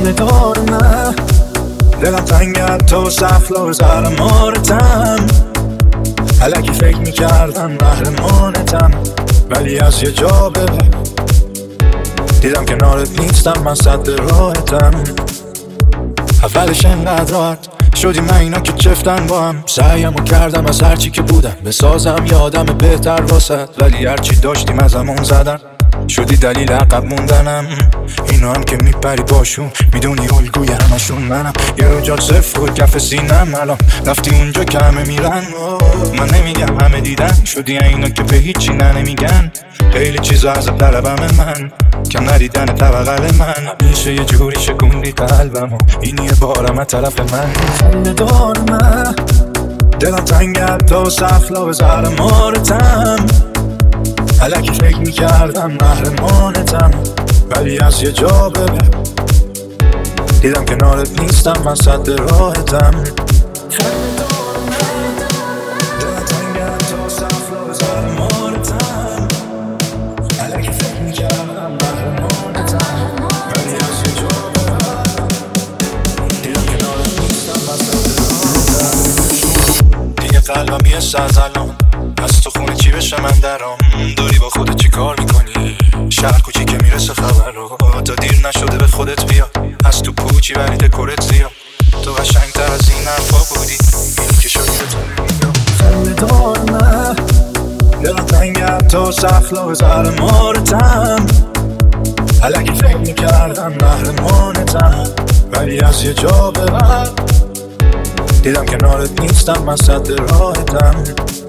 خنده دار نه، دلم تنگت تو سفلا زر مارتم. الکی فکر میکردم قهرمانتم، ولی از یه جا به بعد دیدم کنارت نیستم، من صد راحتم. اولش انقدر راحت شدیم من اینا که چفتن با هم، سعیمو کردم از هرچی که بودم بسازم یه آدم بهتر واسد، ولی هرچی داشتیم از همون زدن شدی دلیل عقب موندنم. اینا هم که میپری باشون میدونی الگوی همشون منم، یه رجال صفر و کف سینم. الان رفتی اونجا که همه میرن، من نمیگم همه دیدن، شدی اینا که به هیچی نمیگن. خیلی چیزا از طلبم من کم ندیدن طبقل من، همیشه یه جوری شکوندی قلبمو، این یه بارم از طرف من. خنده دار نه، دلم تنگت تو سفلا به زهر مارتم. الکی فکر میکردم قهرمانتم، ولی از یه جا به بعد دیدم کنارت نیستم، من صد راحتم. خنده دار نه، دلم تنگت تو سفلا به زهر مارتم. الکی فکر میکردم قهرمانتم، ولی از یه جا به بعد دیدم کنارت نیستم، من صد راحتم. دیگه قلبم یه سازلان، از تو خونه چی بشه من درام، داری با خودت چی کار میکنی؟ شهر کوچی که میرسه خبر رو، تا دیر نشده به خودت بیا، از تو پوچی ولی دکورت زیاد، تو قشنگتر از این حرفا بودی، این که شدی به تو نمیدم. خنده دار نه، دلم تنگت تو سفلا به زهر مارتم. الکی فکر میکردم قهرمانتم، ولی از یه جا به بعد دیدم کنارت نیستم، من صد راحتم.